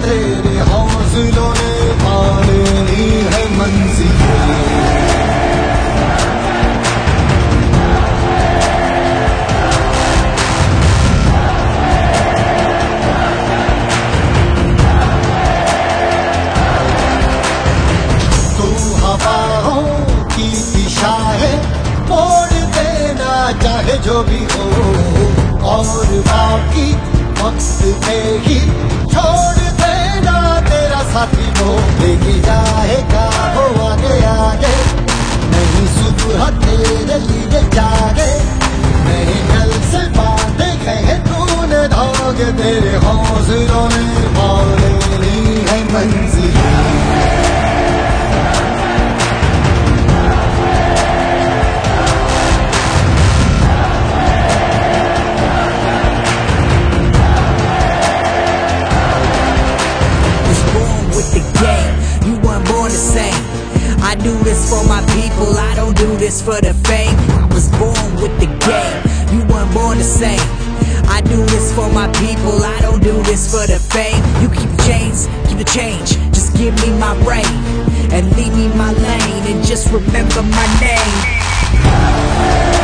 तेरे हौसलों ने पानी है मंजिल। तू हवाओं की दिशा है, मोड़ देना चाहे जो भी हो, और बाकी वक्त पे ही छोड़ देना तेरा साथी वो लेके जाएगा वो आगे आगे। नहीं सुबह तेरे लिए जागे, नहीं कल से बातें कहे तूने धागे, तेरे हौसलों में पानी है मंजिल। I do this for my people, I don't do this for the fame. I was born with the game, you weren't born the same. I do this for my people, I don't do this for the fame. You keep the chains, keep the change, just give me my reign and leave me my lane and just remember my name.